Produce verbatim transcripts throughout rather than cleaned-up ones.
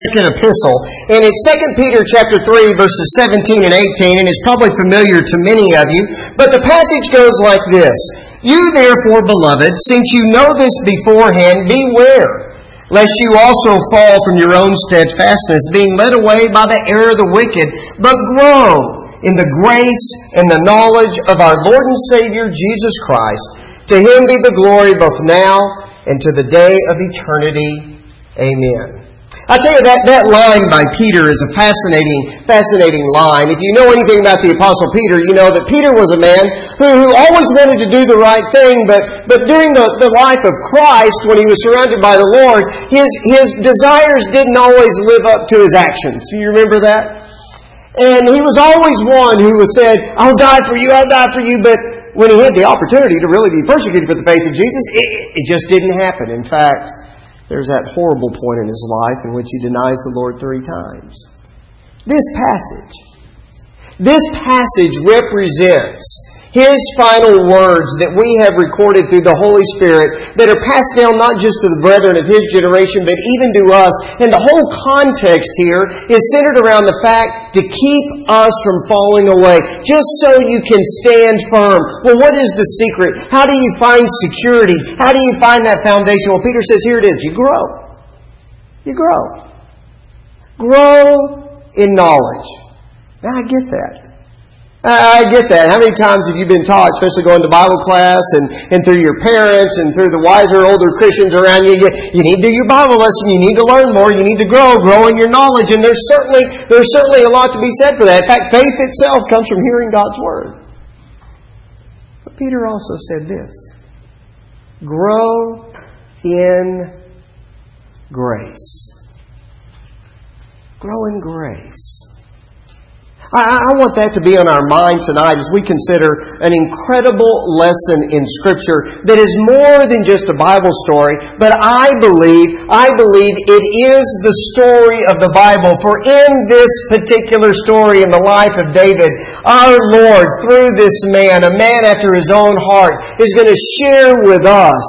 Second epistle, and it's Second Peter chapter three, verses seventeen and eighteen, and it's probably familiar to many of you, but the passage goes like this. You therefore, beloved, since you know this beforehand, beware, lest you also fall from your own steadfastness, being led away by the error of the wicked, but grow in the grace and the knowledge of our Lord and Savior, Jesus Christ. To Him be the glory both now and to the day of eternity. Amen. I tell you, that, that line by Peter is a fascinating, fascinating line. If you know anything about the Apostle Peter, you know that Peter was a man who, who always wanted to do the right thing, but, but during the, the life of Christ, when he was surrounded by the Lord, his, his desires didn't always live up to his actions. Do you remember that? And he was always one who was said, I'll die for you, I'll die for you, but when he had the opportunity to really be persecuted for the faith of Jesus, it, it just didn't happen. In fact, there's that horrible point in his life in which he denies the Lord three times. This passage, this passage represents His final words that we have recorded through the Holy Spirit that are passed down not just to the brethren of His generation, but even to us. And the whole context here is centered around the fact to keep us from falling away, just so you can stand firm. Well, what is the secret? How do you find security? How do you find that foundation? Well, Peter says, here it is. You grow. You grow. Grow in knowledge. Now, I get that. I get that. How many times have you been taught, especially going to Bible class and, and through your parents and through the wiser, older Christians around you, you, you need to do your Bible lesson, you need to learn more, you need to grow, grow in your knowledge. And there's certainly, there's certainly a lot to be said for that. In fact, faith itself comes from hearing God's Word. But Peter also said this, grow in grace. Grow in grace. I want that to be on our mind tonight as we consider an incredible lesson in Scripture that is more than just a Bible story, but I believe, I believe it is the story of the Bible. For in this particular story in the life of David, our Lord, through this man, a man after His own heart, is going to share with us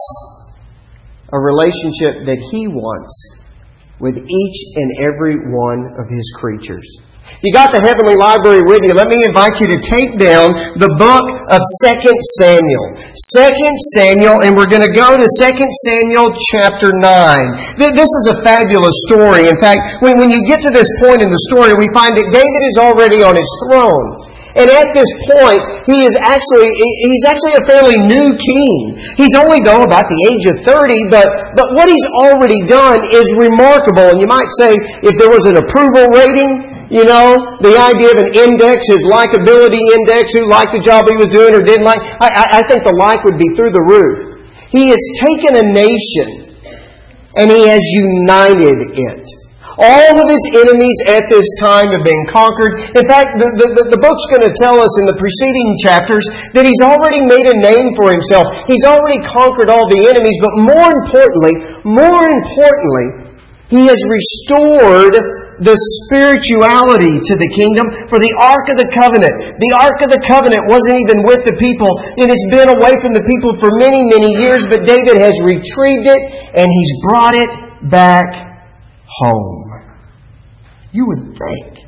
a relationship that He wants with each and every one of His creatures. You got the Heavenly Library with you. Let me invite you to take down the book of Second Samuel. Second Samuel, and we're going to go to Second Samuel chapter nine. This is a fabulous story. In fact, when you get to this point in the story, we find that David is already on his throne. And at this point, he is actually he's actually a fairly new king. He's only, though, about the age of thirty, but, but what he's already done is remarkable. And you might say, if there was an approval rating, you know, the idea of an index, his likability index, who liked the job he was doing or didn't like, I, I think the like would be through the roof. He has taken a nation and he has united it. All of his enemies at this time have been conquered. In fact, the, the, the book's going to tell us in the preceding chapters that he's already made a name for himself. He's already conquered all the enemies, but more importantly, more importantly, he has restored the spirituality to the kingdom. For the Ark of the Covenant, the Ark of the Covenant wasn't even with the people. It has been away from the people for many, many years, but David has retrieved it and he's brought it back home. You would think,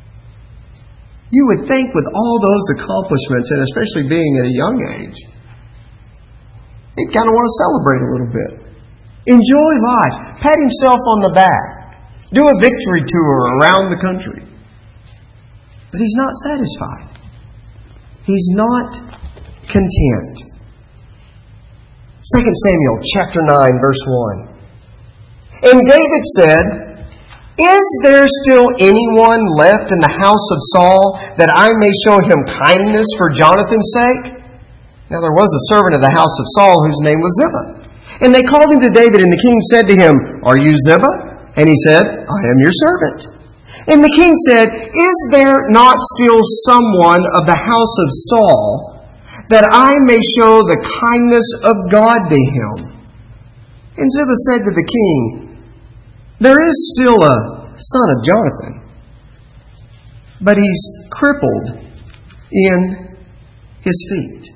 you would think with all those accomplishments, and especially being at a young age, he'd kind of want to celebrate a little bit. Enjoy life. Pat himself on the back. Do a victory tour around the country. But he's not satisfied. He's not content. Second Samuel chapter nine, verse one. And David said, is there still anyone left in the house of Saul that I may show him kindness for Jonathan's sake? Now there was a servant of the house of Saul whose name was Ziba. And they called him to David, and the king said to him, are you Ziba? And he said, I am your servant. And the king said, is there not still someone of the house of Saul that I may show the kindness of God to him? And Ziba said to the king, there is still a son of Jonathan, but he's crippled in his feet.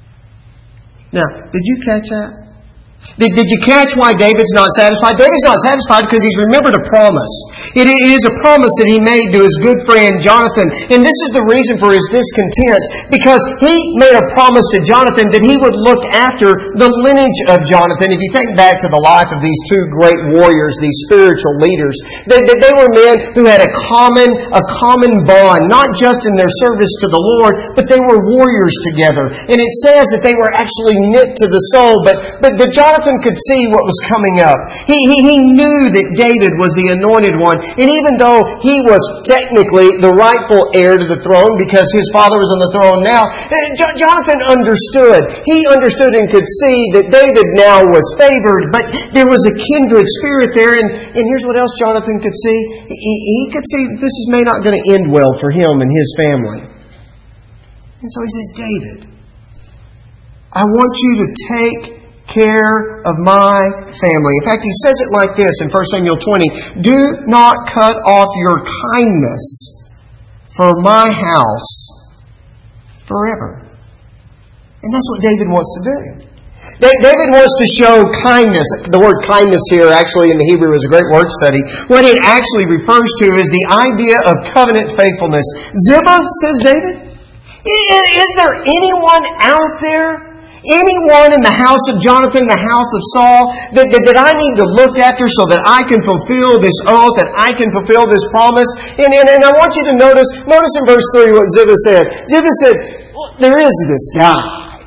Now, did you catch that? Did, did you catch why David's not satisfied? David's not satisfied because he's remembered a promise. It is a promise that he made to his good friend Jonathan. And this is the reason for his discontent, because he made a promise to Jonathan that he would look after the lineage of Jonathan. If you think back to the life of these two great warriors, these spiritual leaders, they, they were men who had a common, a common bond, not just in their service to the Lord, but they were warriors together. And it says that they were actually knit to the soul, but, but, but Jonathan could see what was coming up. He, he, he knew that David was the anointed one. And even though he was technically the rightful heir to the throne because his father was on the throne now, Jonathan understood. He understood and could see that David now was favored, but there was a kindred spirit there. And, and here's what else Jonathan could see. He, he could see that this is may not going to end well for him and his family. And so he says, David, I want you to take care of my family. In fact, he says it like this in First Samuel twenty. Do not cut off your kindness for my house forever. And that's what David wants to do. David wants to show kindness. The word kindness here actually in the Hebrew is a great word study. What it actually refers to is the idea of covenant faithfulness. Ziba, says David, is there anyone out there, anyone in the house of Jonathan, the house of Saul, that, that, that I need to look after so that I can fulfill this oath, that I can fulfill this promise? And, and, and I want you to notice, notice in verse three what Ziba said. Ziba said, well, there is this guy,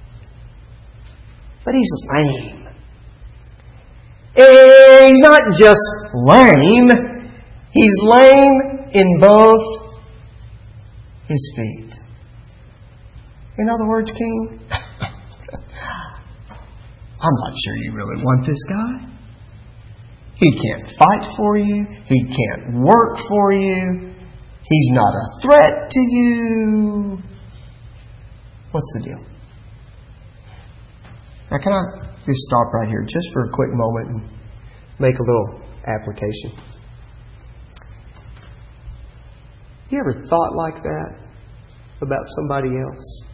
but he's lame. And he's not just lame, he's lame in both his feet. In other words, King, I'm not sure you really want this guy. He can't fight for you. He can't work for you. He's not a threat to you. What's the deal? Now, can I just stop right here just for a quick moment and make a little application? You ever thought like that about somebody else?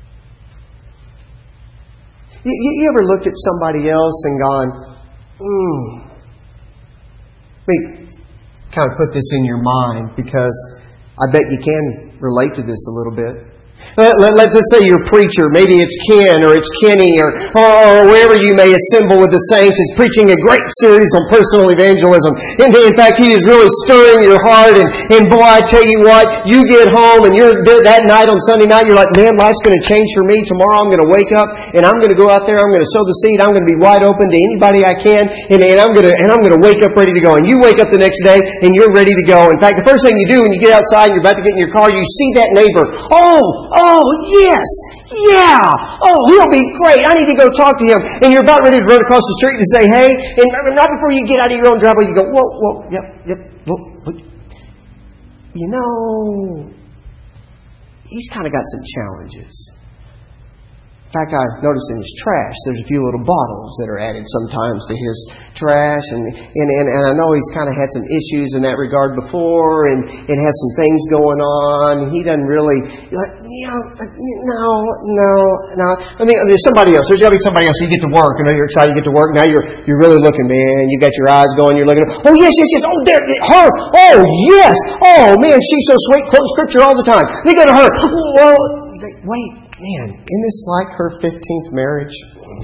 You, you ever looked at somebody else and gone, hmm. Let me kind of put this in your mind because I bet you can relate to this a little bit. Let, let, let's, let's say you're a preacher. Maybe it's Ken or it's Kenny or, or, or wherever you may assemble with the saints is preaching a great series on personal evangelism. And in fact, he is really stirring your heart. And, and boy, I tell you what, you get home and you're there that night on Sunday night, you're like, man, life's going to change for me. Tomorrow I'm going to wake up and I'm going to go out there. I'm going to sow the seed. I'm going to be wide open to anybody I can. And, and I'm going to and I'm going to wake up ready to go. And you wake up the next day and you're ready to go. In fact, the first thing you do when you get outside, you're about to get in your car, you see that neighbor. Oh, Oh, yes. Yeah. Oh, he'll be great. I need to go talk to him. And you're about ready to run across the street to say, hey. And right before you get out of your own driveway, you go, whoa, whoa, yep, yep, whoa, whoa. You know, he's kind of got some challenges. In fact, I noticed in his trash, there's a few little bottles that are added sometimes to his trash. And and, and, and I know he's kind of had some issues in that regard before and, and has some things going on. He doesn't really, you're like, yeah, no, no, no. I mean, there's somebody else. There's got to be somebody else. You get to work. You know, you're excited to get to work. Now you're you're really looking, man. You got your eyes going. You're looking. Oh, yes, yes, yes. Oh, there, her. Oh, yes. Oh, man, she's so sweet. Quoting scripture all the time. They go to her. Well, they, wait. Man, isn't this like her fifteenth marriage?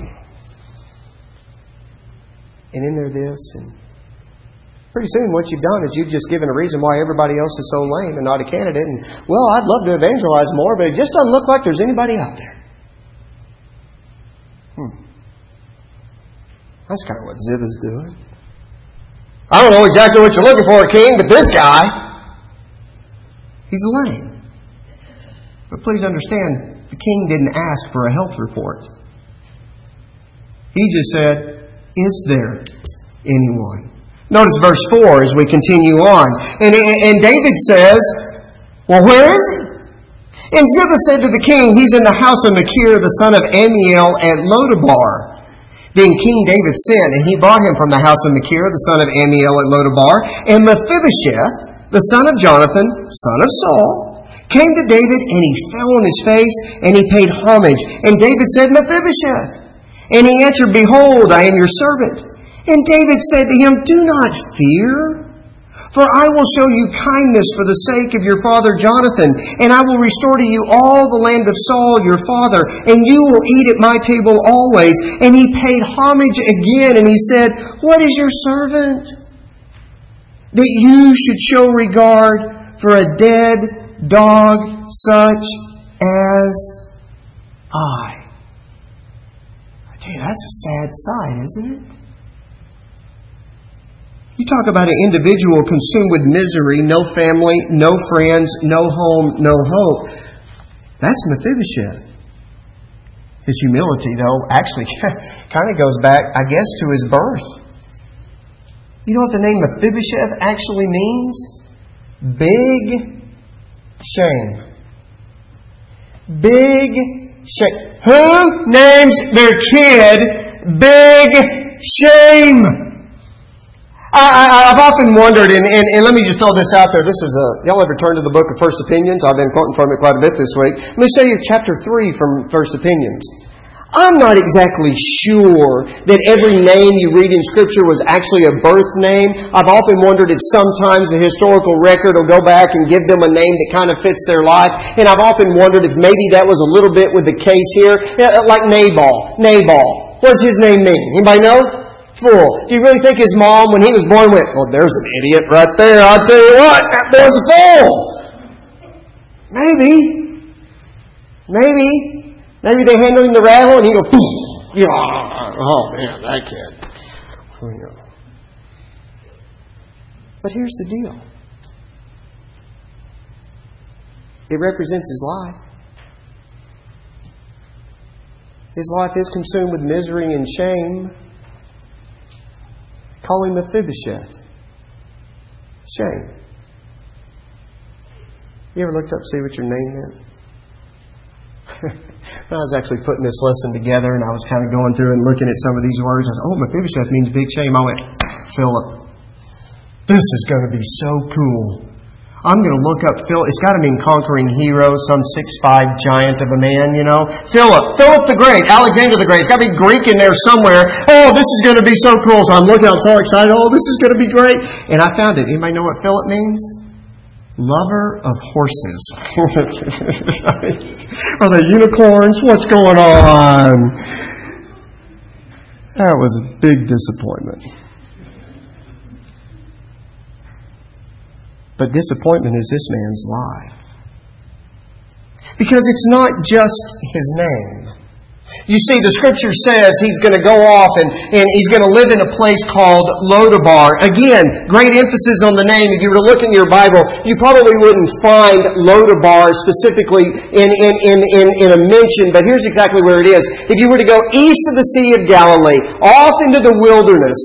And in there this. And pretty soon what you've done is you've just given a reason why everybody else is so lame and not a candidate. And, well, I'd love to evangelize more, but it just doesn't look like there's anybody out there. Hmm. That's kind of what Ziba's doing. I don't know exactly what you're looking for, King, but this guy, he's lame. But please understand, the king didn't ask for a health report. He just said, is there anyone? Notice verse four as we continue on. And, and David says, well, where is he? And Ziba said to the king, he's in the house of Machir, the son of Ammiel at Lodabar. Then King David sent, and he brought him from the house of Machir, the son of Ammiel at Lodabar. And Mephibosheth, the son of Jonathan, son of Saul, came to David, and he fell on his face, and he paid homage. And David said, Mephibosheth. And he answered, behold, I am your servant. And David said to him, do not fear, For I will show you kindness for the sake of your father Jonathan, and I will restore to you all the land of Saul your father, and you will eat at my table always. And he paid homage again, and he said, What is your servant? That you should show regard for a dead dog such as I. I tell you, that's a sad sight, isn't it? You talk about an individual consumed with misery, no family, no friends, no home, no hope. That's Mephibosheth. His humility, though, actually kind of goes back, I guess, to his birth. You know what the name Mephibosheth actually means? Big shame. Big shame. Who names their kid Big Shame? I, I've often wondered, and, and, and let me just throw this out there. This is a, y'all ever turn to the book of First Opinions? I've been quoting from it quite a bit this week. Let me show you chapter three from First Opinions. I'm not exactly sure that every name you read in Scripture was actually a birth name. I've often wondered if sometimes the historical record will go back and give them a name that kind of fits their life. And I've often wondered if maybe that was a little bit with the case here. Like Nabal. Nabal. What does his name mean? Anybody know? Fool. Do you really think his mom, when he was born, went, well, there's an idiot right there. I'll tell you what, that boy's a fool. Maybe. Maybe. Maybe they handed him the rattle and he goes, yeah, oh man, that kid. But here's the deal. It represents his life. His life is consumed with misery and shame. Call him Mephibosheth. Shame. You ever looked up to see what your name meant? When I was actually putting this lesson together and I was kind of going through and looking at some of these words, I said, oh, Mephibosheth means big shame. I went, Philip, this is going to be so cool. I'm going to look up Philip. It's got to mean conquering hero, some six five giant of a man, you know. Philip. Philip the Great. Alexander the Great. It's got to be Greek in there somewhere. Oh, this is going to be so cool. So I'm looking, I'm so excited. Oh, this is going to be great. And I found it. Anybody know what Philip means? Lover of horses. Are they unicorns? What's going on? That was a big disappointment. But disappointment is this man's life. Because it's not just his name. You see, the Scripture says he's going to go off and, and he's going to live in a place called Lodabar. Again, great emphasis on the name. If you were to look in your Bible, you probably wouldn't find Lodabar specifically in, in, in, in, in a mention, but here's exactly where it is. If you were to go east of the Sea of Galilee, off into the wilderness,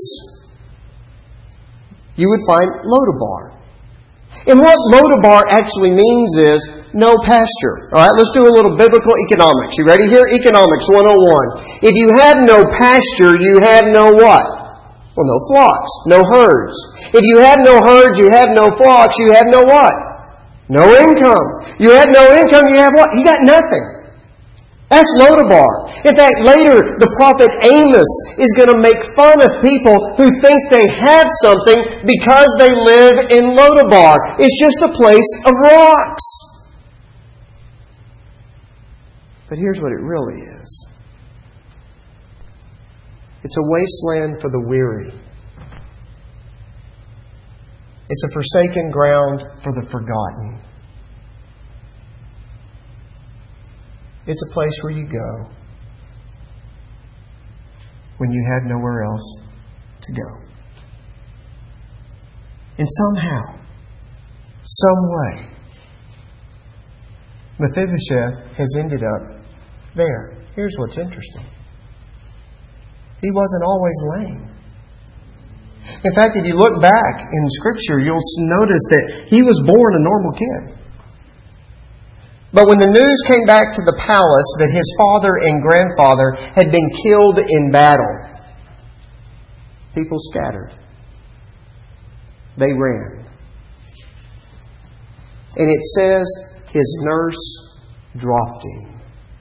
you would find Lodabar. And what Lodabar actually means is no pasture. All right, let's do a little biblical economics. You ready here? Economics one oh one. If you have no pasture, you have no what? Well, no flocks, no herds. If you have no herds, you have no flocks, you have no what? No income. You have no income, you have what? You got nothing. That's Lodabar. In fact, later the prophet Amos is going to make fun of people who think they have something because they live in Lodabar. It's just a place of rocks. But here's what it really is. It's a wasteland for the weary. It's a forsaken ground for the forgotten. It's a place where you go when you have nowhere else to go. And somehow, some way, Mephibosheth has ended up there. Here's what's interesting. He wasn't always lame. In fact, if you look back in Scripture, you'll notice that he was born a normal kid. But when the news came back to the palace that his father and grandfather had been killed in battle, people scattered. They ran. And it says his nurse dropped him.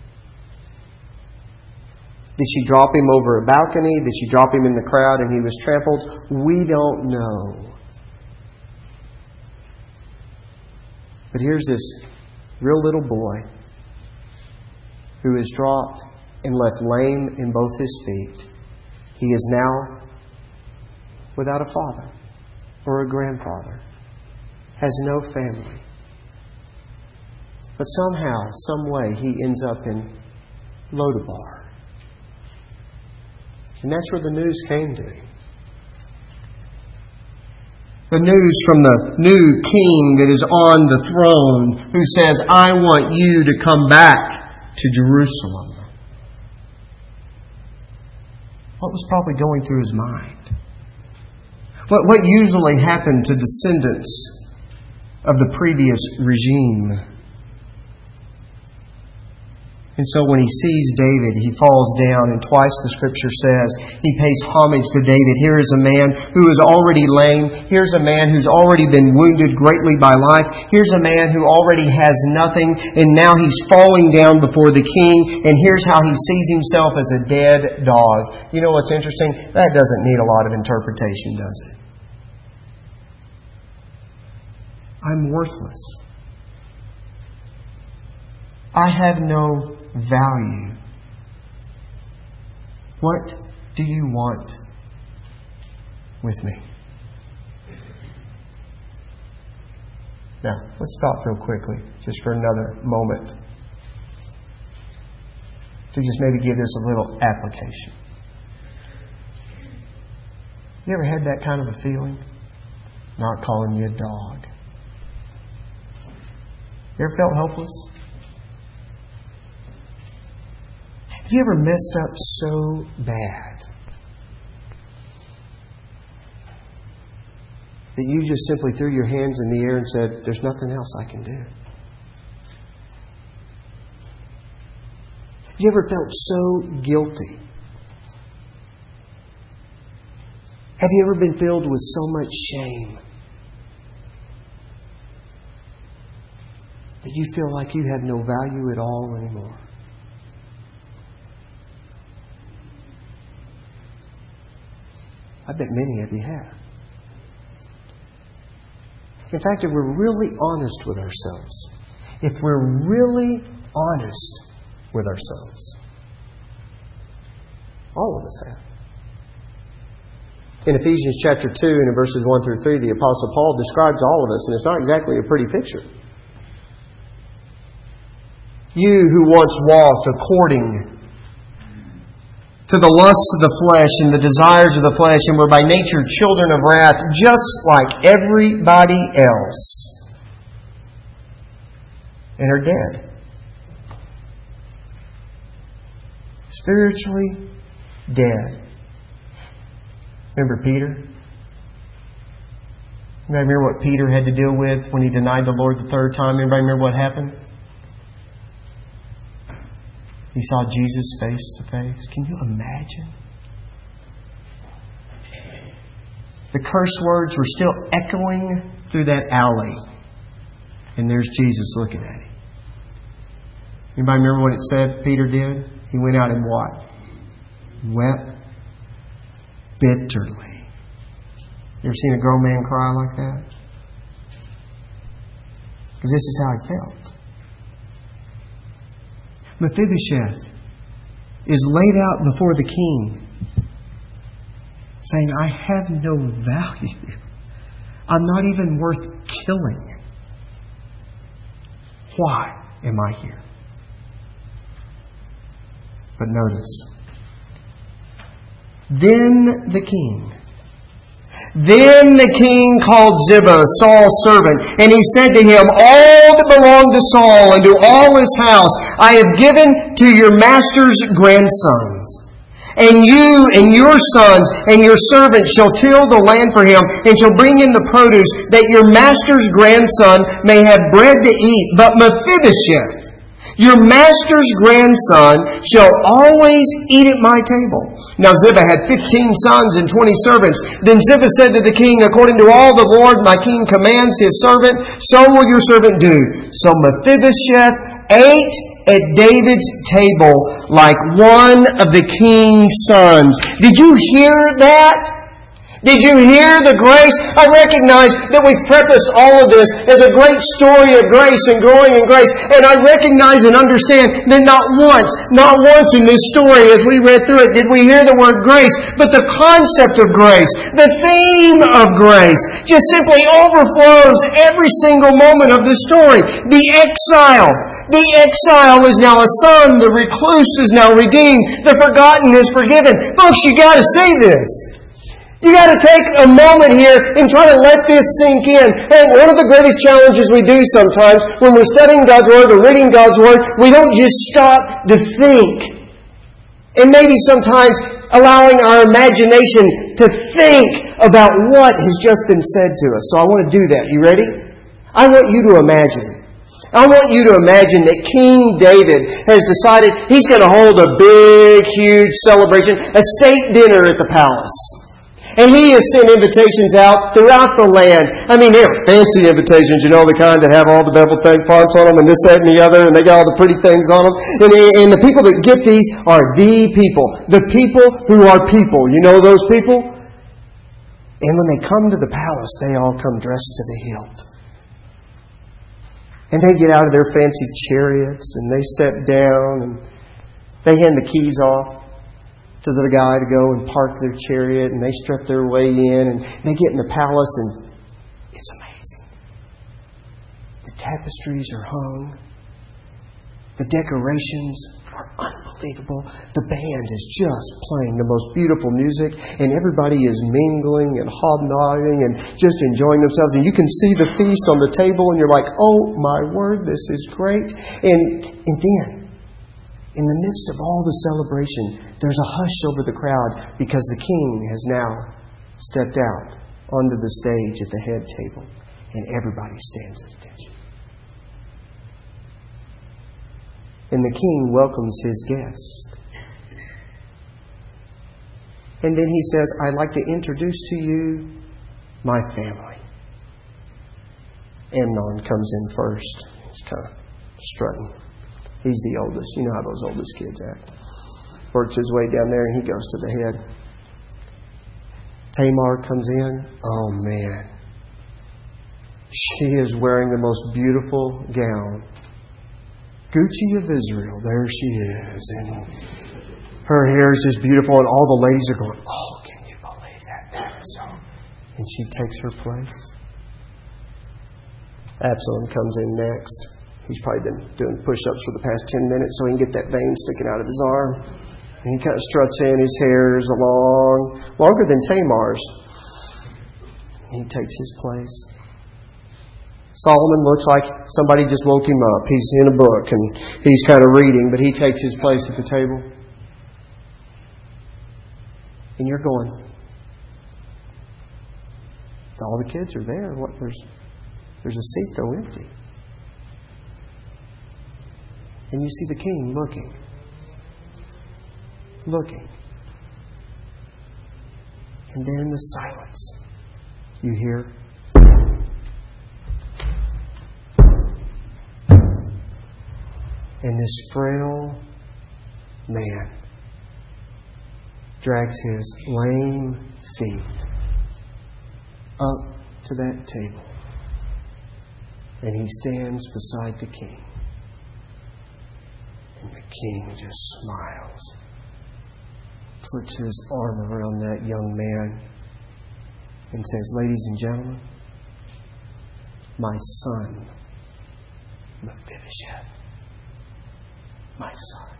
Did she drop him over a balcony? Did she drop him in the crowd and he was trampled? We don't know. But here's this real little boy who is dropped and left lame in both his feet. He is now without a father or a grandfather, has no family. But somehow, some way, he ends up in Lodabar. And that's where the news came to him. The news from the new king that is on the throne, who says, I want you to come back to Jerusalem. What was probably going through his mind? What, what usually happened to descendants of the previous regime? And so when he sees David, he falls down, and twice the Scripture says he pays homage to David. Here is a man who is already lame. Here's a man who's already been wounded greatly by life. Here's a man who already has nothing, and now he's falling down before the king, and here's how he sees himself as a dead dog. You know what's interesting? That doesn't need a lot of interpretation, does it? I'm worthless. I have no value. What do you want with me? Now, let's stop real quickly, just for another moment, to just maybe give this a little application. You ever had that kind of a feeling? Not calling you a dog. You ever felt helpless? Have you ever messed up so bad that you just simply threw your hands in the air and said, there's nothing else I can do? Have you ever felt so guilty? Have you ever been filled with so much shame that you feel like you have no value at all anymore? I bet many of you have. In fact, if we're really honest with ourselves, if we're really honest with ourselves, all of us have. In Ephesians chapter two and in verses one through three, the Apostle Paul describes all of us, and it's not exactly a pretty picture. You who once walked according to the lusts of the flesh and the desires of the flesh, and were by nature children of wrath, just like everybody else, and are dead. Spiritually dead. Remember Peter? Anybody remember what Peter had to deal with when he denied the Lord the third time? Anybody remember what happened? He saw Jesus face to face. Can you imagine? The curse words were still echoing through that alley. And there's Jesus looking at him. Anybody remember what it said Peter did? He went out and what? Wept bitterly. You ever seen a grown man cry like that? Because this is how he felt. Mephibosheth is laid out before the king, saying, I have no value. I'm not even worth killing. Why am I here? But notice, then the king Then the king called Ziba, Saul's servant, and he said to him, all that belonged to Saul and to all his house I have given to your master's grandsons. And you and your sons and your servants shall till the land for him, and shall bring in the produce, that your master's grandson may have bread to eat. But Mephibosheth, your master's grandson, shall always eat at my table. Now Ziba had fifteen sons and twenty servants. Then Ziba said to the king, according to all the Lord my king commands his servant, so will your servant do. So Mephibosheth ate at David's table like one of the king's sons. Did you hear that? Did you hear the grace? I recognize that we've prefaced all of this as a great story of grace and growing in grace. And I recognize and understand that not once, not once in this story as we read through it did we hear the word grace. But the concept of grace, the theme of grace, just simply overflows every single moment of the story. The exile. The exile is now a son. The recluse is now redeemed. The forgotten is forgiven. Folks, you got to see this. You got to take a moment here and try to let this sink in. And one of the greatest challenges we do sometimes when we're studying God's Word or reading God's Word, we don't just stop to think. And maybe sometimes allowing our imagination to think about what has just been said to us. So I want to do that. You ready? I want you to imagine. I want you to imagine that King David has decided he's going to hold a big, huge celebration, a state dinner at the palace. And he has sent invitations out throughout the land. I mean, they're fancy invitations, you know, the kind that have all the beveled thing fonts on them and this, that, and the other, and they got all the pretty things on them. And, and the people that get these are the people. The people who are people. You know those people? And when they come to the palace, they all come dressed to the hilt. And they get out of their fancy chariots, and they step down, and they hand the keys off to the guy to go and park their chariot, and they strap their way in, and they get in the palace, and it's amazing. The tapestries are hung. The decorations are unbelievable. The band is just playing the most beautiful music, and everybody is mingling and hobnobbing and just enjoying themselves. And you can see the feast on the table, and you're like, oh my word, this is great. And, and then, in the midst of all the celebration, there's a hush over the crowd because the king has now stepped out onto the stage at the head table, and everybody stands at attention. And the king welcomes his guest. And then he says, I'd like to introduce to you my family. Amnon comes in first. He's kind of strutting. He's the oldest. You know how those oldest kids act. Works his way down there and he goes to the head. Tamar comes in. Oh man. She is wearing the most beautiful gown. Gucci of Israel. There she is. And her hair is just beautiful and all the ladies are going, oh, can you believe that? That is so. And she takes her place. Absalom comes in next. He's probably been doing push-ups for the past ten minutes so he can get that vein sticking out of his arm. And he kind of struts in. His hair is long, longer than Tamar's. He takes his place. Solomon looks like somebody just woke him up. He's in a book and he's kind of reading, but he takes his place at the table. And you're going, all the kids are there. What? There's, there's a seat though empty. And you see the king looking. Looking. And then in the silence, you hear, and this frail man drags his lame feet up to that table. And he stands beside the king. And the king just smiles, puts his arm around that young man, and says, ladies and gentlemen, my son, Mephibosheth, my son.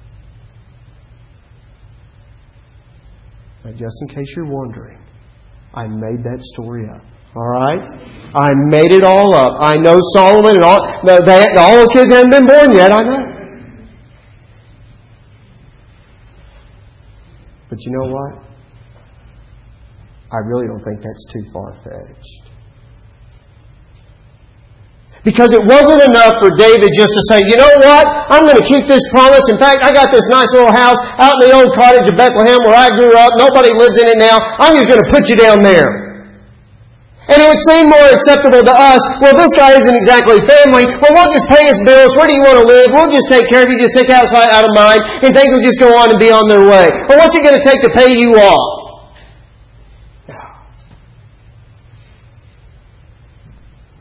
Now, just in case you're wondering, I made that story up. All right? I made it all up. I know Solomon and all, they, all those kids haven't been born yet, I know. But you know what? I really don't think that's too far-fetched. Because it wasn't enough for David just to say, you know what? I'm going to keep this promise. In fact, I got this nice little house out in the old cottage of Bethlehem where I grew up. Nobody lives in it now. I'm just going to put you down there. And it would seem more acceptable to us, well, this guy isn't exactly family. Well, we'll just pay his bills. Where do you want to live? We'll just take care of you. Just take outside, out of mind. And things will just go on and be on their way. But what's it going to take to pay you off? No.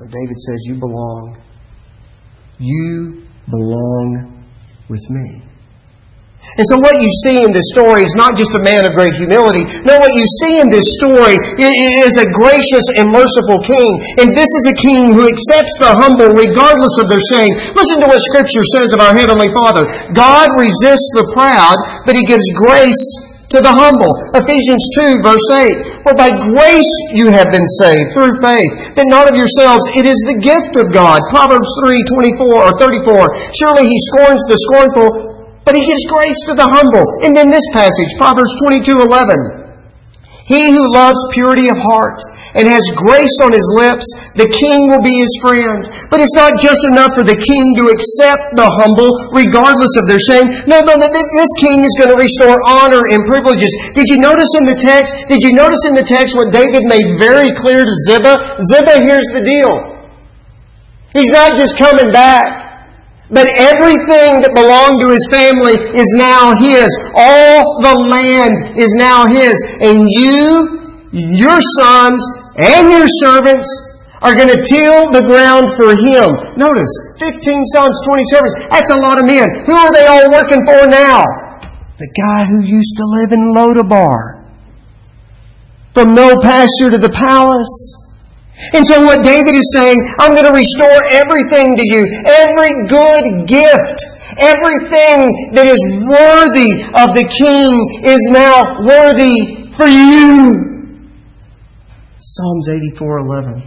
But David says, you belong. You belong with me. And so what you see in this story is not just a man of great humility. No, what you see in this story is a gracious and merciful king. And this is a king who accepts the humble regardless of their shame. Listen to what Scripture says of our Heavenly Father. God resists the proud, but He gives grace to the humble. Ephesians two, verse eight. For by grace you have been saved through faith, that not of yourselves, it is the gift of God. Proverbs three, twenty-four or thirty-four. Surely He scorns the scornful, but He gives grace to the humble. And in this passage, Proverbs twenty-two, eleven. He who loves purity of heart and has grace on his lips, the king will be his friend. But it's not just enough for the king to accept the humble regardless of their shame. No, no, this king is going to restore honor and privileges. Did you notice in the text, did you notice in the text what David made very clear to Ziba? Ziba, here's the deal. He's not just coming back. But everything that belonged to his family is now his. All the land is now his. And you, your sons, and your servants are going to till the ground for him. Notice, fifteen sons, twenty servants. That's a lot of men. Who are they all working for now? The guy who used to live in Lodabar. From no pasture to the palace. And so what David is saying, I'm going to restore everything to you. Every good gift. Everything that is worthy of the king is now worthy for you. Psalms eighty-four, eleven.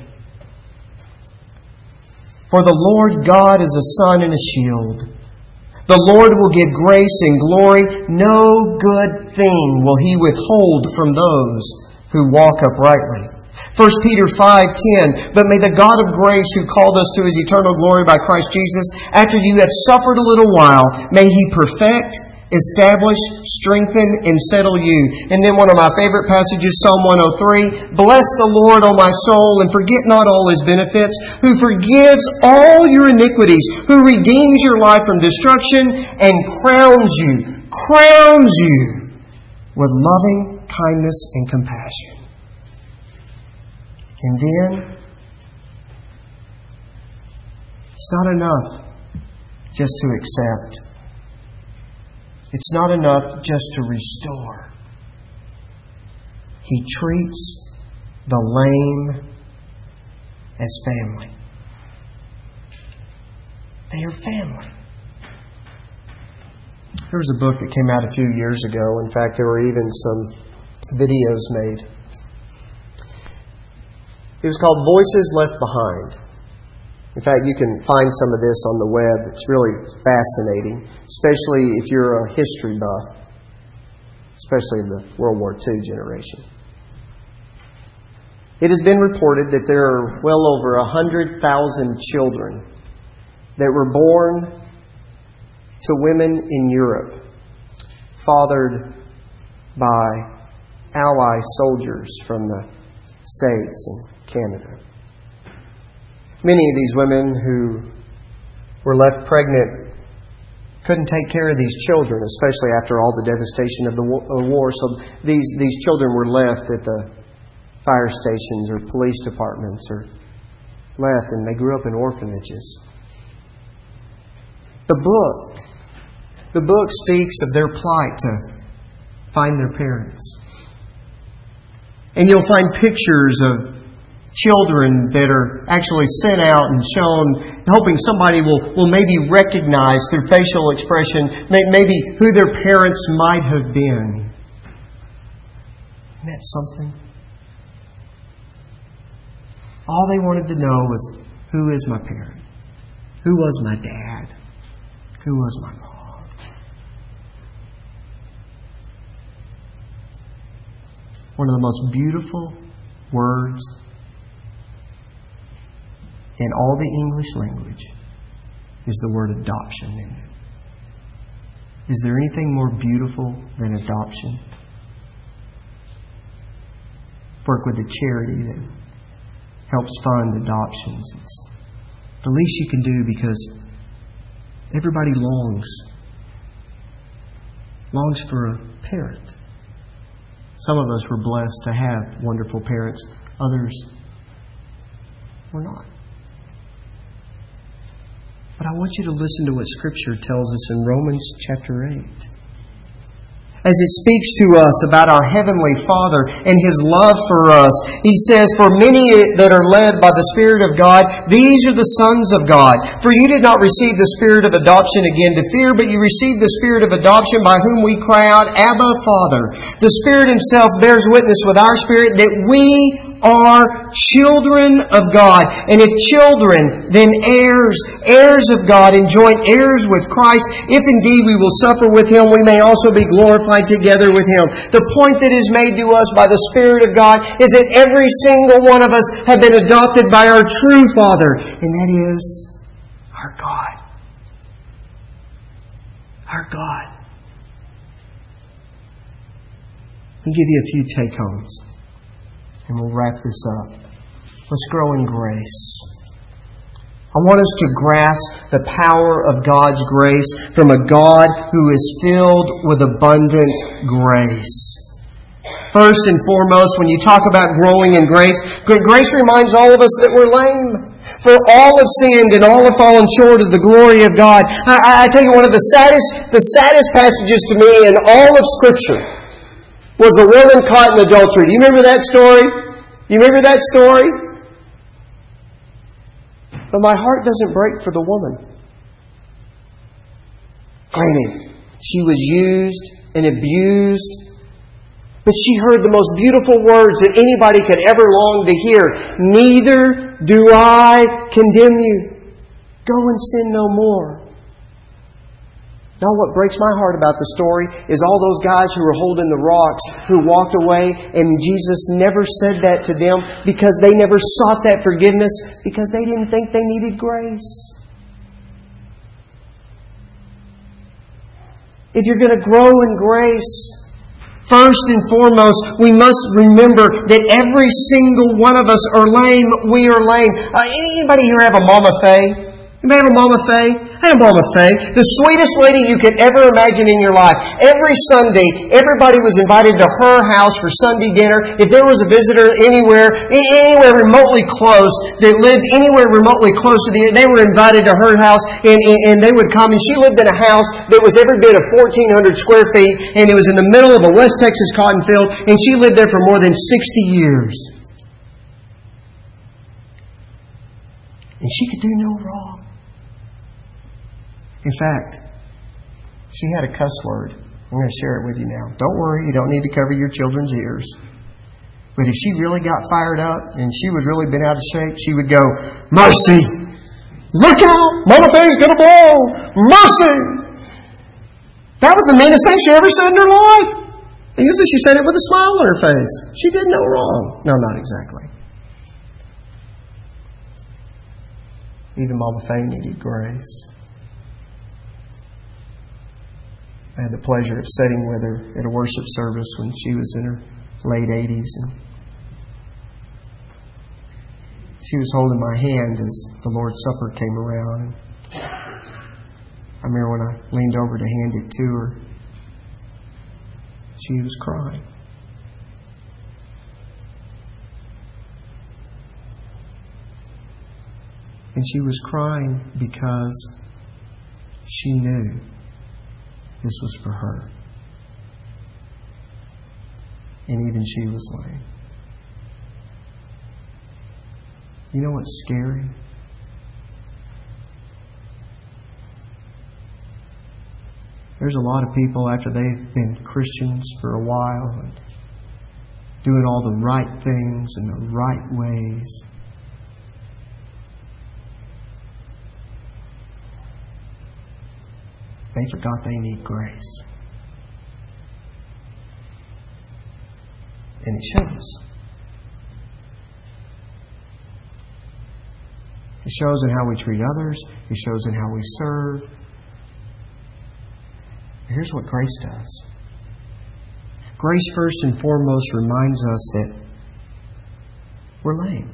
For the Lord God is a sun and a shield. The Lord will give grace and glory. No good thing will He withhold from those who walk uprightly. First Peter five ten. But may the God of grace who called us to His eternal glory by Christ Jesus, after you have suffered a little while, may He perfect, establish, strengthen, and settle you. And then one of my favorite passages, Psalm one oh three. Bless the Lord, O my soul, and forget not all His benefits, who forgives all your iniquities, who redeems your life from destruction, and crowns you, crowns you with loving kindness and compassion. And then, it's not enough just to accept. It's not enough just to restore. He treats the lame as family. They are family. There was a book that came out a few years ago. In fact, there were even some videos made. It was called Voices Left Behind. In fact, you can find some of this on the web. It's really fascinating, especially if you're a history buff, especially in the World War Two generation. It has been reported that there are well over one hundred thousand children that were born to women in Europe, fathered by Ally soldiers from the States and Canada. Many of these women who were left pregnant couldn't take care of these children, especially after all the devastation of the war. So these, these children were left at the fire stations or police departments or left, and they grew up in orphanages. The book, the book speaks of their plight to find their parents. And you'll find pictures of children that are actually sent out and shown, hoping somebody will, will maybe recognize through facial expression, maybe who their parents might have been. Isn't that something? All they wanted to know was, who is my parent? Who was my dad? Who was my mom? One of the most beautiful words in all the English language is the word adoption in it. Is there anything more beautiful than adoption? Work with a charity that helps fund adoptions. It's the least you can do, because everybody longs. Longs for a parent. Some of us were blessed to have wonderful parents. Others were not. But I want you to listen to what Scripture tells us in Romans chapter eight. As it speaks to us about our Heavenly Father and His love for us, He says, "For many that are led by the Spirit of God, these are the sons of God. For you did not receive the spirit of adoption again to fear, but you received the Spirit of adoption by whom we cry out, Abba, Father. The Spirit Himself bears witness with our spirit that we are children of God. And if children, then heirs, heirs of God, and joint heirs with Christ, if indeed we will suffer with Him, we may also be glorified together with Him." The point that is made to us by the Spirit of God is that every single one of us have been adopted by our true Father, and that is our God. Our God. Let me give you a few take-homes, and we'll wrap this up. Let's grow in grace. I want us to grasp the power of God's grace from a God who is filled with abundant grace. First and foremost, when you talk about growing in grace, grace reminds all of us that we're lame. For all have sinned and all have fallen short of the glory of God. I, I tell you, one of the saddest, the saddest passages to me in all of Scripture was the woman caught in adultery. Do you remember that story? You remember that story? But my heart doesn't break for the woman. Granted, she was used and abused, but she heard the most beautiful words that anybody could ever long to hear. "Neither do I condemn you. Go and sin no more." Now, what breaks my heart about the story is all those guys who were holding the rocks, who walked away, and Jesus never said that to them because they never sought that forgiveness because they didn't think they needed grace. If you're going to grow in grace, first and foremost, we must remember that every single one of us are lame. We are lame. Uh, anybody here have a Mama Faye? Anybody have a Mama Faye? I had a Mama Faye. The sweetest lady you could ever imagine in your life. Every Sunday, everybody was invited to her house for Sunday dinner. If there was a visitor anywhere, anywhere remotely close, that lived anywhere remotely close to the, they were invited to her house, and, and they would come. And she lived in a house that was every bit of fourteen hundred square feet, and it was in the middle of a West Texas cotton field, and she lived there for more than sixty years. And she could do no wrong. In fact, she had a cuss word. I'm going to share it with you now. Don't worry, you don't need to cover your children's ears. But if she really got fired up and she was really bent out of shape, she would go, "Mercy! Look out! Mama Faye's going to blow! Mercy!" That was the meanest thing she ever said in her life. And usually she said it with a smile on her face. She did no wrong. No, not exactly. Even Mama Faye needed grace. I had the pleasure of sitting with her at a worship service when she was in her late eighties. And she was holding my hand as the Lord's Supper came around. I remember when I leaned over to hand it to her, she was crying. And she was crying because she knew this was for her. And even she was lame. You know what's scary? There's a lot of people after they've been Christians for a while and doing all the right things in the right ways, they forgot they need grace. And it shows. It shows in how we treat others. It shows in how we serve. Here's what grace does. Grace, first and foremost, reminds us that we're lame.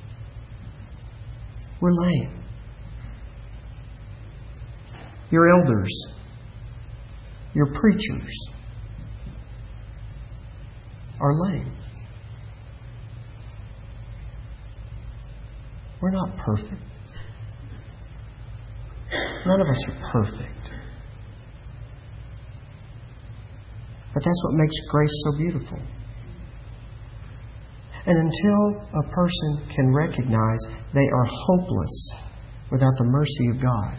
We're lame. Your elders, your preachers are lame. We're not perfect. None of us are perfect. But that's what makes grace so beautiful. And until a person can recognize they are hopeless without the mercy of God,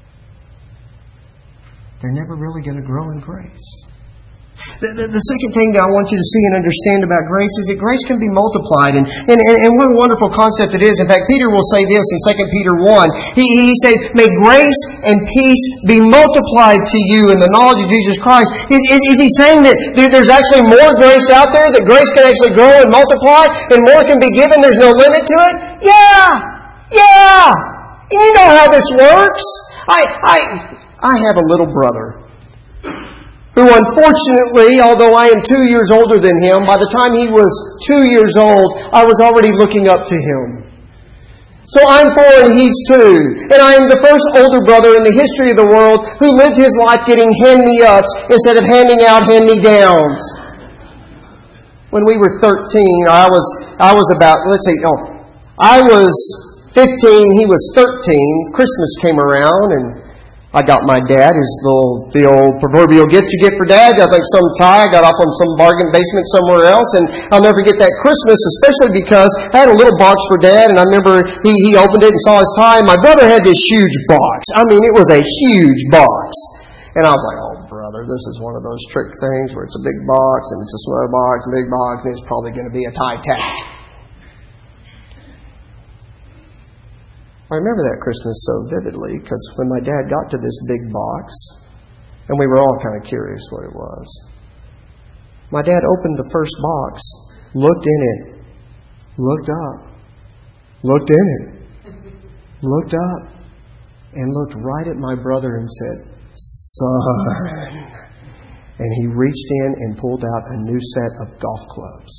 they're never really going to grow in grace. The, the, the second thing that I want you to see and understand about grace is that grace can be multiplied. And, and, and what a wonderful concept it is. In fact, Peter will say this in Second Peter one. He, he said, may grace and peace be multiplied to you in the knowledge of Jesus Christ. Is, is, is he saying that there, there's actually more grace out there? That grace can actually grow and multiply? And more can be given? There's no limit to it? Yeah! Yeah! And you know how this works. I, I, I have a little brother who unfortunately, although I am two years older than him, by the time he was two years old, I was already looking up to him. So I'm four and he's two. And I am the first older brother in the history of the world who lived his life getting hand-me-ups instead of handing out hand-me-downs. When we were thirteen, I was I was about, let's see, oh, I was fifteen, he was thirteen. Christmas came around and I got my dad his little, the old proverbial gift you get for Dad. I think some tie I got off on some bargain basement somewhere else. And I'll never forget that Christmas, especially because I had a little box for Dad. And I remember he, he opened it and saw his tie. And my brother had this huge box. I mean, it was a huge box. And I was like, oh, brother, this is one of those trick things where it's a big box and it's a small box, a big box, and it's probably going to be a tie tie. I remember that Christmas so vividly because when my dad got to this big box, and we were all kind of curious what it was, my dad opened the first box, looked in it, looked up, looked in it, looked up, and looked right at my brother and said, "Son." And he reached in and pulled out a new set of golf clubs.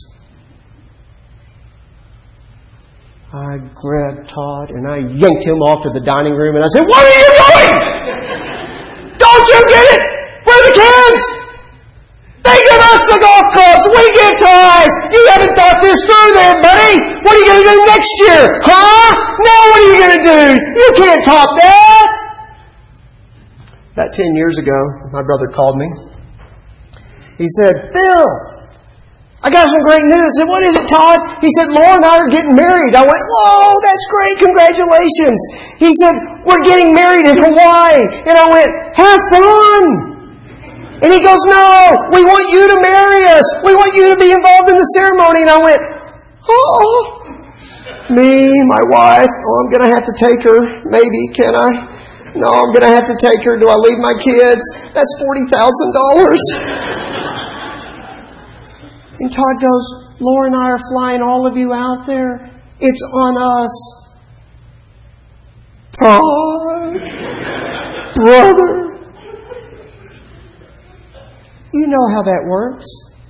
I grabbed Todd and I yanked him off to the dining room and I said, "What are you doing? Don't you get it? We're the kids! They give us the golf clubs! We get ties! You haven't thought this through there, buddy! What are you going to do next year? Huh? Now what are you going to do? You can't top that!" About ten years ago, my brother called me. He said, "Phil, I got some great news." I said, "What is it, Todd?" He said, "Laura and I are getting married." I went, "Whoa, that's great. Congratulations." He said, "We're getting married in Hawaii." And I went, "Have fun." And he goes, "No, we want you to marry us. We want you to be involved in the ceremony." And I went, "Oh, me, my wife. Oh, I'm going to have to take her. Maybe, can I? No, I'm going to have to take her. Do I leave my kids? That's forty thousand dollars. And Todd goes, "Laura and I are flying all of you out there. It's on us." Todd, brother, you know how that works.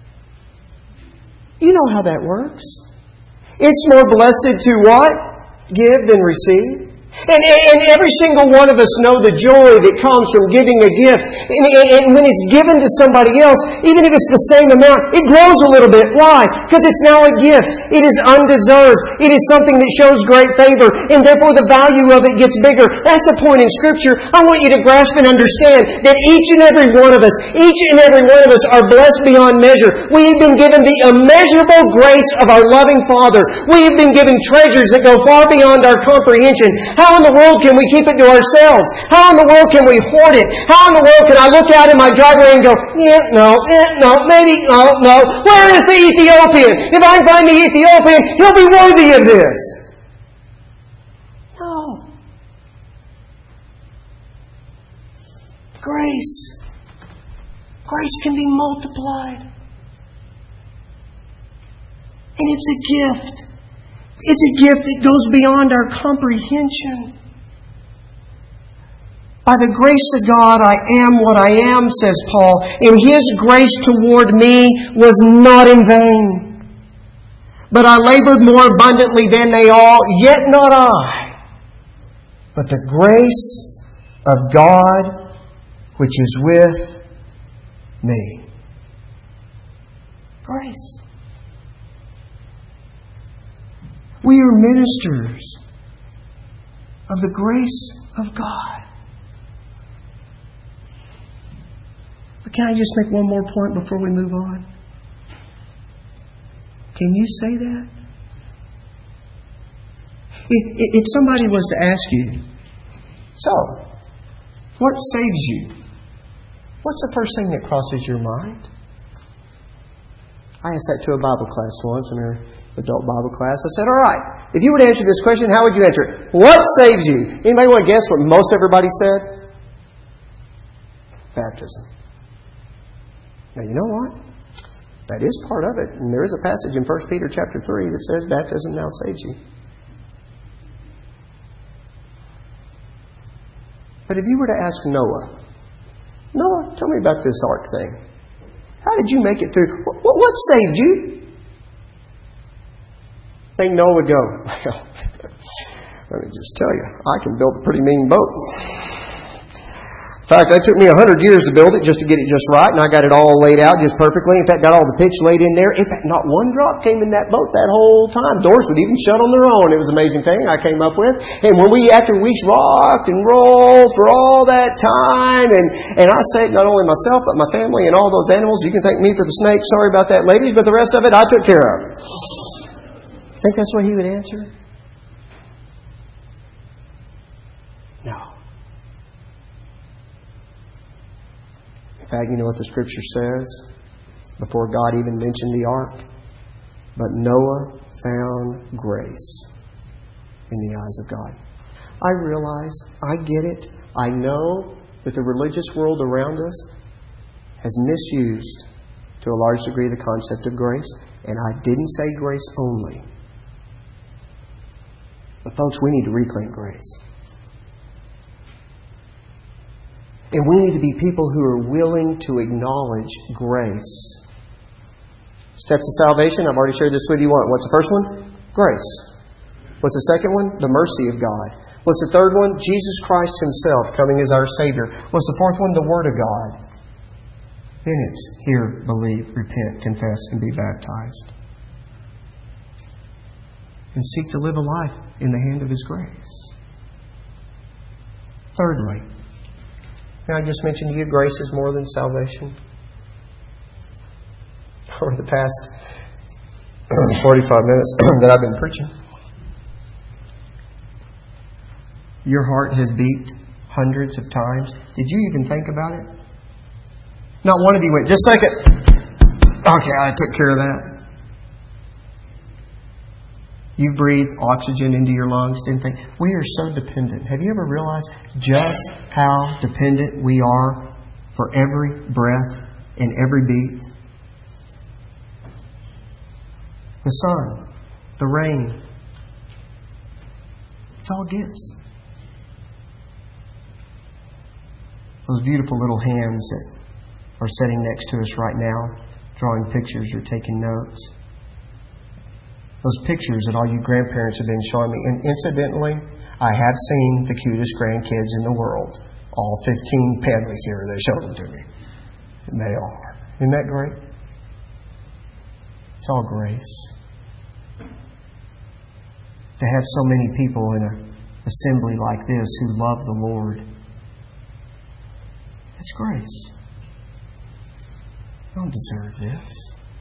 You know how that works. It's more blessed to what? Give than receive. And, and, and every single one of us know the joy that comes from giving a gift. And, and, and when it's given to somebody else, even if it's the same amount, it grows a little bit. Why? Because it's now a gift. It is undeserved. It is something that shows great favor. And therefore the value of it gets bigger. That's the point in Scripture. I want you to grasp and understand that each and every one of us, each and every one of us are blessed beyond measure. We have been given the immeasurable grace of our loving Father. We have been given treasures that go far beyond our comprehension. How in the world can we keep it to ourselves? How in the world can we hoard it? How in the world can I look out in my driveway and go, yeah, no, eh, no, maybe, no, no. Where is the Ethiopian? If I can find the Ethiopian, he'll be worthy of this. No. Grace. Grace can be multiplied. And it's a gift. It's a gift that goes beyond our comprehension. By the grace of God, I am what I am, says Paul, and His grace toward me was not in vain. But I labored more abundantly than they all, yet not I, but the grace of God which is with me. Grace. We are ministers of the grace of God. But can I just make one more point before we move on? Can you say that? If, if somebody was to ask you, so, what saves you? What's the first thing that crosses your mind? I asked that to a Bible class once, in our adult Bible class. I said, all right, if you were to answer this question, how would you answer it? What saves you? Anybody want to guess what most everybody said? Baptism. Now, you know what? That is part of it. And there is a passage in First Peter chapter three that says baptism now saves you. But if you were to ask Noah, Noah, tell me about this ark thing. How did you make it through? What, what saved you? I think Noah would go, well, let me just tell you, I can build a pretty mean boat. In fact, it took me a hundred years to build it just to get it just right, and I got it all laid out just perfectly. In fact, got all the pitch laid in there. In fact, not one drop came in that boat that whole time. Doors would even shut on their own. It was an amazing thing I came up with. And when we, after we rocked and rolled for all that time, and, and I saved not only myself, but my family and all those animals. You can thank me for the snake. Sorry about that, ladies, but the rest of it I took care of. Think that's what he would answer? No. In fact, you know what the Scripture says? Before God even mentioned the ark. But Noah found grace in the eyes of God. I realize, I get it. I know that the religious world around us has misused to a large degree the concept of grace. And I didn't say grace only. But folks, we need to reclaim grace. And we need to be people who are willing to acknowledge grace. Steps of salvation, I've already shared this with you. What's the first one? Grace. What's the second one? The mercy of God. What's the third one? Jesus Christ Himself coming as our Savior. What's the fourth one? The Word of God. Then it's hear, believe, repent, confess, and be baptized. And seek to live a life in the hand of His grace. Thirdly, I just mentioned to you, grace is more than salvation. For the past forty-five minutes that I've been preaching, your heart has beat hundreds of times. Did you even think about it? Not one of you went, just a second. Okay, I took care of that. You breathe oxygen into your lungs, didn't think. We are so dependent. Have you ever realized just how dependent we are for every breath and every beat? The sun, the rain. It's all gifts. Those beautiful little hands that are sitting next to us right now, drawing pictures or taking notes. Those pictures that all you grandparents have been showing me. And incidentally, I have seen the cutest grandkids in the world. All fifteen families here, they showed them to me. And they are. Isn't that great? It's all grace. To have so many people in an assembly like this who love the Lord. It's grace. I don't deserve this.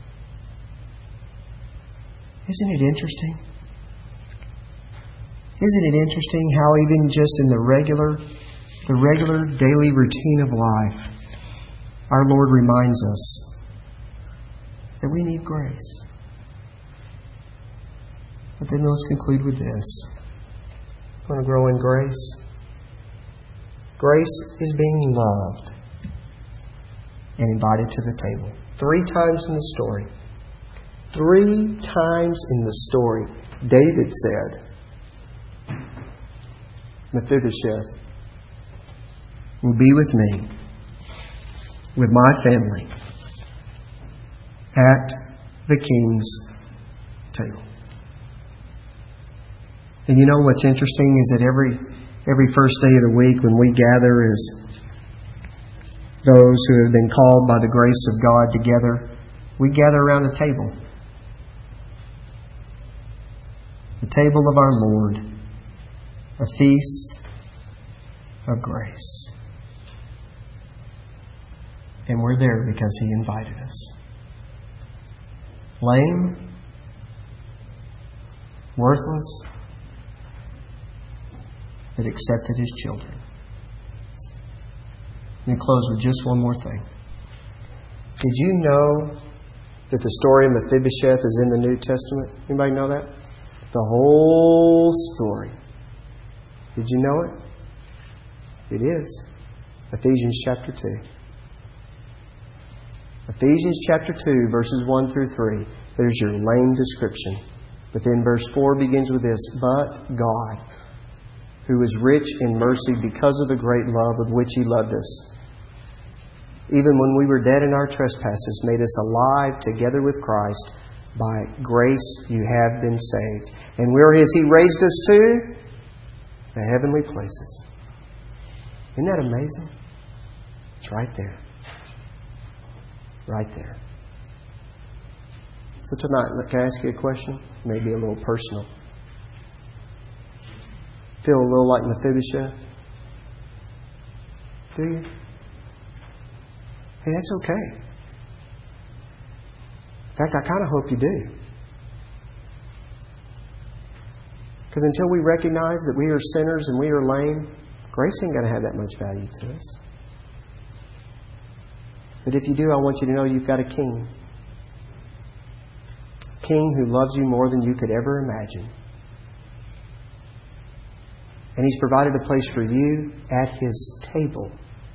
Isn't it interesting? Isn't it interesting how even just in the regular, the regular daily routine of life, our Lord reminds us that we need grace. But then let's conclude with this. I want to grow in grace. Grace is being loved and invited to the table. Three times in the story. Three times in the story, David said, Mephibosheth will be with me, with my family, at the king's table. And you know what's interesting is that every every first day of the week when we gather as those who have been called by the grace of God together, we gather around a table. The table of our Lord, a feast of grace. And we're there because He invited us. Lame, worthless, that accepted His children. Let me close with just one more thing. Did you know that the story of Mephibosheth is in the New Testament? Anybody know that? The whole story. Did you know it? It is. Ephesians chapter two. Ephesians chapter two, verses one through three. There's your lame description. But then verse four begins with this. But God, who is rich in mercy because of the great love with which He loved us, even when we were dead in our trespasses, made us alive together with Christ. By grace you have been saved. And where has He raised us to? The heavenly places. Isn't that amazing? It's right there. Right there. So tonight, can I ask you a question? Maybe a little personal. Feel a little like Mephibosheth? Do you? Hey, that's okay. In fact, I kind of hope you do. Because until we recognize that we are sinners and we are lame, grace ain't going to have that much value to us. But if you do, I want you to know you've got a King. A King who loves you more than you could ever imagine. And He's provided a place for you at His table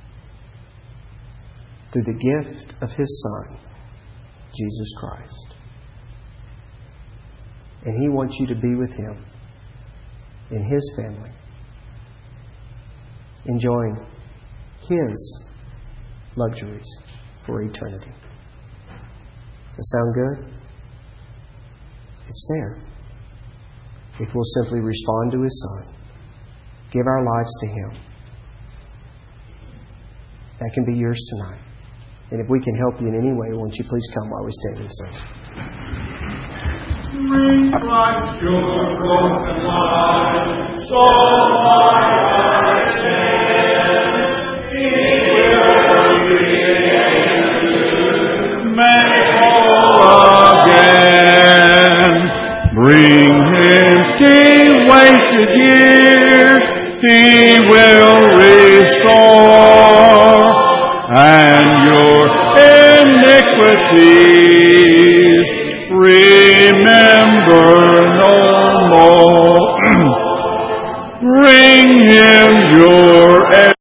through the gift of His Son, Jesus Christ. And He wants you to be with Him in His family, enjoying His luxuries for eternity. Does that sound good? It's there. If we'll simply respond to His Son, give our lives to Him, that can be yours tonight. And if we can help you in any way, won't you please come while we stand and sing? Bring life's your broken life, so I attend. He will begin, make whole again. Bring Him still wasted years. He